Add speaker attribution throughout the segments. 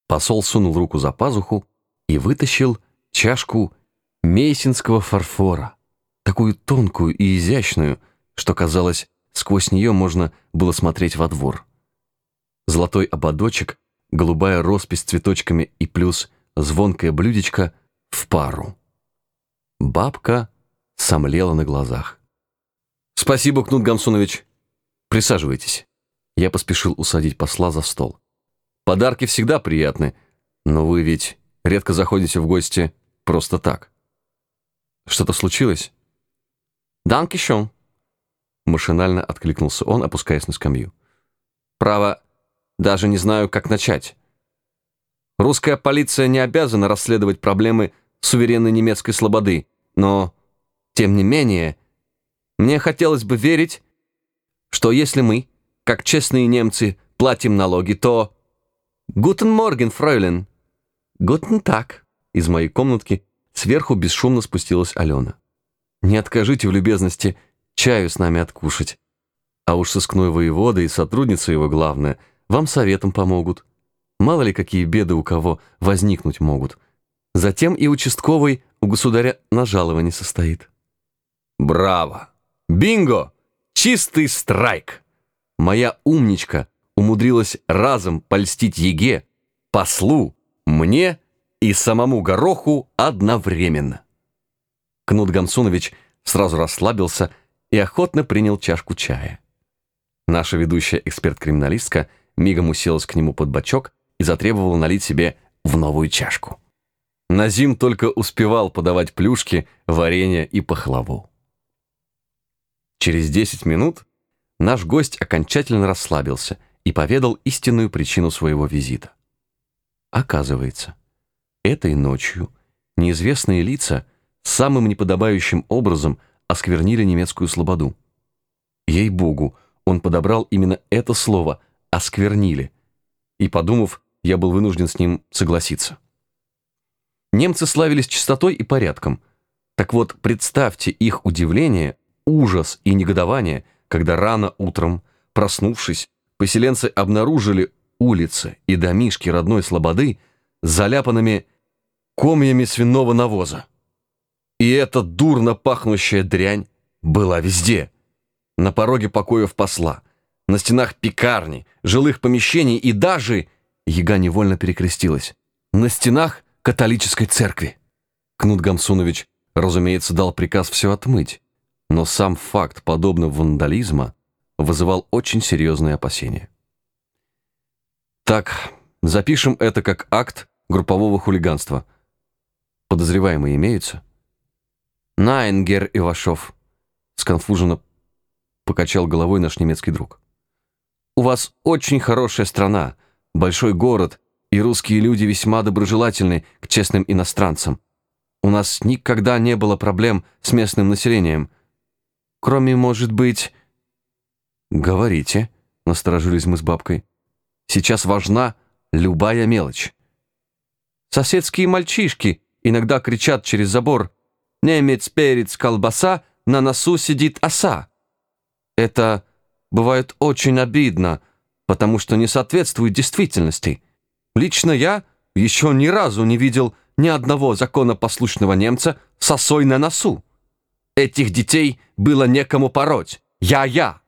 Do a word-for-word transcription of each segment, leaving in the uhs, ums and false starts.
Speaker 1: Посол сунул руку за пазуху и вытащил чашку мейсинского фарфора, такую тонкую и изящную, что, казалось, сквозь нее можно было смотреть во двор. Золотой ободочек, голубая роспись с цветочками и плюс звонкое блюдечко в пару. Бабка сомлела на глазах. «Спасибо, Кнут Гамсунович. Присаживайтесь». Я поспешил усадить посла за стол. «Подарки всегда приятны, но вы ведь редко заходите в гости просто так. Что-то случилось?» «Данкишон», — машинально откликнулся он, опускаясь на скамью. «Право, даже не знаю, как начать. Русская полиция не обязана расследовать проблемы суверенной немецкой слободы, но, тем не менее, мне хотелось бы верить, что если мы, как честные немцы, платим налоги, то... «Гутен морген, фройлен!» «Гутен так!» Из моей комнатки сверху бесшумно спустилась Алена. «Не откажите в любезности чаю с нами откушать. А уж сыскной воевода и сотрудница его, главное, вам советом помогут. Мало ли какие беды у кого возникнуть могут. Затем и участковый у государя на жаловании состоит». «Браво! Бинго! Чистый страйк!» Моя умничка умудрилась разом польстить Еге, послу, мне и самому Гороху одновременно. Кнут Гамсунович сразу расслабился и охотно принял чашку чая. Наша ведущая эксперт-криминалистка мигом уселась к нему под бочок и затребовала налить себе в новую чашку. Назим только успевал подавать плюшки, варенье и пахлаву. Через десять минут наш гость окончательно расслабился и поведал истинную причину своего визита. Оказывается, этой ночью неизвестные лица самым неподобающим образом осквернили немецкую слободу. Ей-богу, он подобрал именно это слово «осквернили», и, подумав, я был вынужден с ним согласиться. Немцы славились чистотой и порядком. Так вот, представьте их удивление, ужас и негодование, когда рано утром, проснувшись, поселенцы обнаружили улицы и домишки родной слободы заляпанными комьями свиного навоза. И эта дурно пахнущая дрянь была везде. На пороге покоев посла, на стенах пекарни, жилых помещений и даже, Яга невольно перекрестилась, на стенах католической церкви. Кнут Гамсунович, разумеется, дал приказ все отмыть, но сам факт подобного вандализма вызывал очень серьезные опасения. Так, запишем это как акт группового хулиганства. Подозреваемые имеются? «Найн, гер Ивашов», — сконфуженно покачал головой наш немецкий друг. «У вас очень хорошая страна, большой город, и русские люди весьма доброжелательны к честным иностранцам. У нас никогда не было проблем с местным населением. Кроме, может быть...» «Говорите», — насторожились мы с бабкой. «Сейчас важна любая мелочь». «Соседские мальчишки иногда кричат через забор: «Немец, перец, колбаса, на носу сидит оса». Это бывает очень обидно, потому что не соответствует действительности. Лично я еще ни разу не видел ни одного законопослушного немца с осой на носу. Этих детей было некому пороть. Я-я.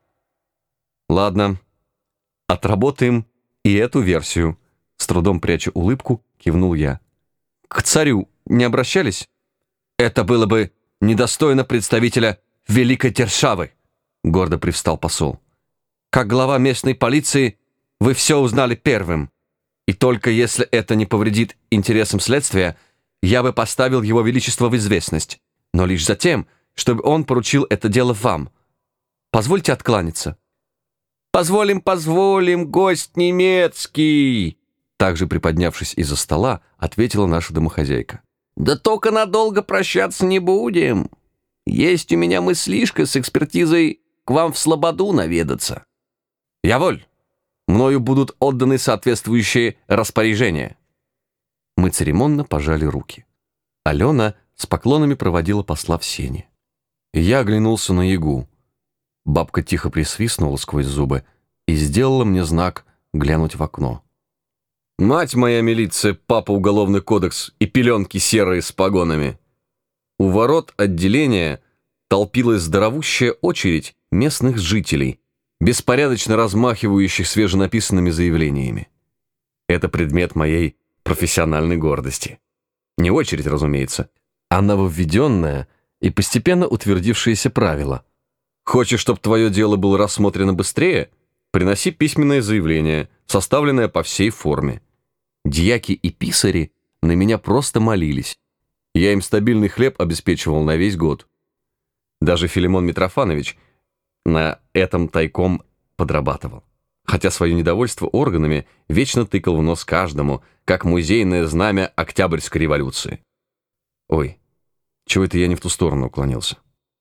Speaker 1: Ладно, отработаем и эту версию. С трудом пряча улыбку, кивнул я. К царю не обращались? Это было бы недостойно представителя великой державы, гордо привстал посол. Как глава местной полиции вы все узнали первым. И только если это не повредит интересам следствия, я бы поставил его величество в известность, но лишь затем, чтобы он поручил это дело вам. Позвольте откланяться». «Позволим, позволим, гость немецкий!» Также приподнявшись из-за стола, ответила наша домохозяйка. «Да только надолго прощаться не будем. Есть у меня мыслишка с экспертизой к вам в слободу наведаться». «Я воль. Мною будут отданы соответствующие распоряжения». Мы церемонно пожали руки. Алена с поклонами проводила посла в сени. Я оглянулся на Ягу. Бабка тихо присвистнула сквозь зубы и сделала мне знак глянуть в окно. Мать моя милиция, папа уголовный кодекс и пеленки серые с погонами. У ворот отделения толпилась здоровущая очередь местных жителей, беспорядочно размахивающих свеженаписанными заявлениями. Это предмет моей профессиональной гордости. Не очередь, разумеется, а нововведенное и постепенно утвердившееся правило. Хочешь, чтобы твое дело было рассмотрено быстрее? Приноси письменное заявление, составленное по всей форме. Дьяки и писари на меня просто молились. Я им стабильный хлеб обеспечивал на весь год. Даже Филимон Митрофанович на этом тайком подрабатывал. Хотя свое недовольство органами вечно тыкал в нос каждому, как музейное знамя Октябрьской революции. Ой, чего это я не в ту сторону уклонился?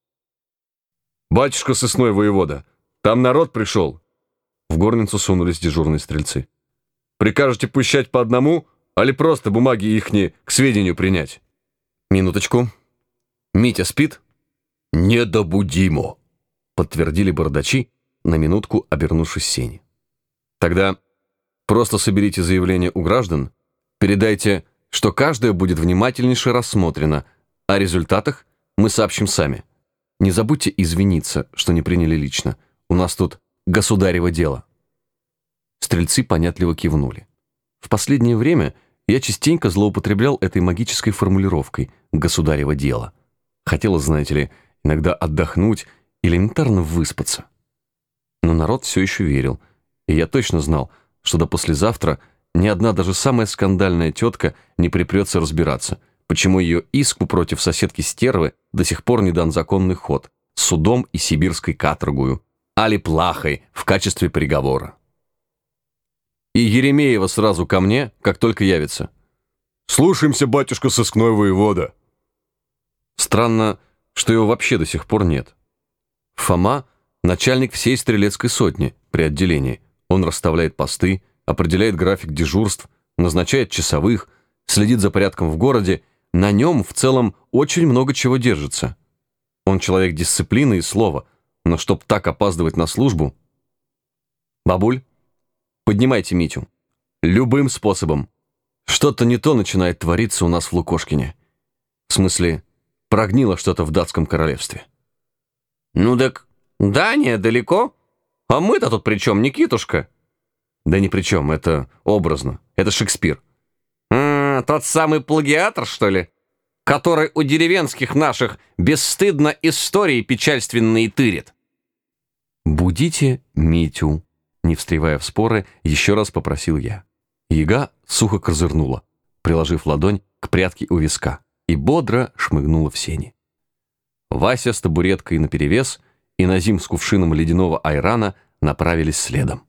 Speaker 1: «Батюшка сысной воевода, там народ пришел!» В горницу сунулись дежурные стрельцы. «Прикажете пущать по одному, али просто бумаги ихни к сведению принять?» «Минуточку. Митя спит?» «Не добудимо», — подтвердили бородачи, на минутку обернувшись сени. «Тогда просто соберите заявление у граждан, передайте, что каждое будет внимательнейше рассмотрено, о результатах мы сообщим сами. Не забудьте извиниться, что не приняли лично. У нас тут государево дело». Стрельцы понятливо кивнули. В последнее время я частенько злоупотреблял этой магической формулировкой «государево дело». Хотелось, знаете ли, иногда отдохнуть, элементарно выспаться. Но народ все еще верил, и я точно знал, что до послезавтра ни одна даже самая скандальная тетка не припрется разбираться, почему ее иску против соседки-стервы до сих пор не дан законный ход с судом и сибирской каторгою, али плахой в качестве приговора. И Еремеева сразу ко мне, как только явится. «Слушаемся, батюшка сыскной воевода». Странно, что его вообще до сих пор нет. Фома — начальник всей стрелецкой сотни при отделении. Он расставляет посты, определяет график дежурств, назначает часовых, следит за порядком в городе. На нем в целом очень много чего держится. Он человек дисциплины и слова, но чтоб так опаздывать на службу... «Бабуль, поднимайте Митю. Любым способом. Что-то не то начинает твориться у нас в Лукошкине. В смысле, прогнило что-то в датском королевстве». «Ну так Дания далеко. А мы-то тут при чем, Никитушка?» «Да ни при чем, это образно. Это Шекспир». «А, тот самый плагиатор, что ли? Который у деревенских наших бесстыдно истории печальственные тырит». «Будите Митю», — не встревая в споры, еще раз попросил я. Яга сухо козырнула, приложив ладонь к прядке у виска, и бодро шмыгнула в сени. Вася с табуреткой наперевес и Назим с кувшином ледяного айрана направились следом.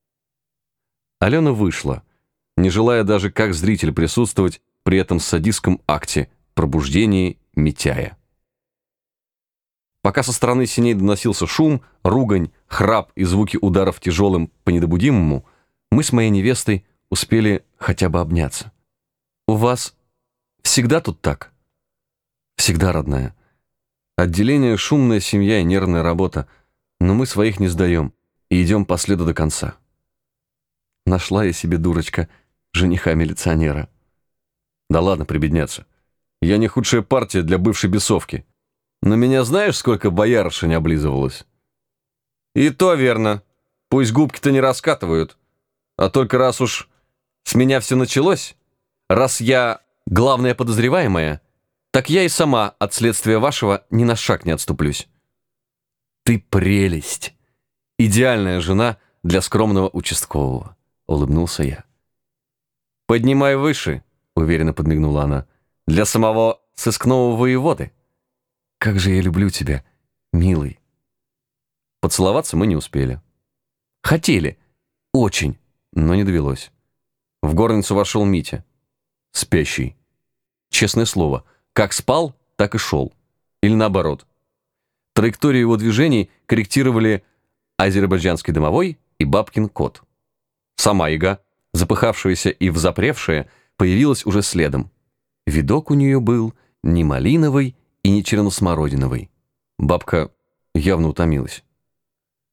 Speaker 1: Алена вышла, не желая даже как зритель присутствовать при этом садистском акте пробуждении Митяя. Пока со стороны сеней доносился шум, ругань, храп и звуки ударов тяжелым по недобудимому, мы с моей невестой успели хотя бы обняться. «У вас всегда тут так?» «Всегда, родная. Отделение — шумная семья и нервная работа, но мы своих не сдаем и идем по следу до конца». Нашла я себе, дурочка, жениха-милиционера. «Да ладно прибедняться. Я не худшая партия для бывшей бесовки. Но меня знаешь, сколько боярыша не облизывалось?» «И то верно. Пусть губки-то не раскатывают. А только раз уж с меня все началось, раз я главная подозреваемая, так я и сама от следствия вашего ни на шаг не отступлюсь». «Ты прелесть! Идеальная жена для скромного участкового», — улыбнулся я. «Поднимай выше», — уверенно подмигнула она, — «для самого сыскного воеводы». «Как же я люблю тебя, милый». Поцеловаться мы не успели. Хотели. Очень, но не довелось. В горницу вошел Митя. Спящий. Честное слово, как спал, так и шел. Или наоборот. Траекторию его движений корректировали азербайджанский домовой и бабкин кот. Сама яга, запыхавшаяся и взапревшая, появилась уже следом. Видок у нее был не малиновый и не черносмородиновый. Бабка явно утомилась.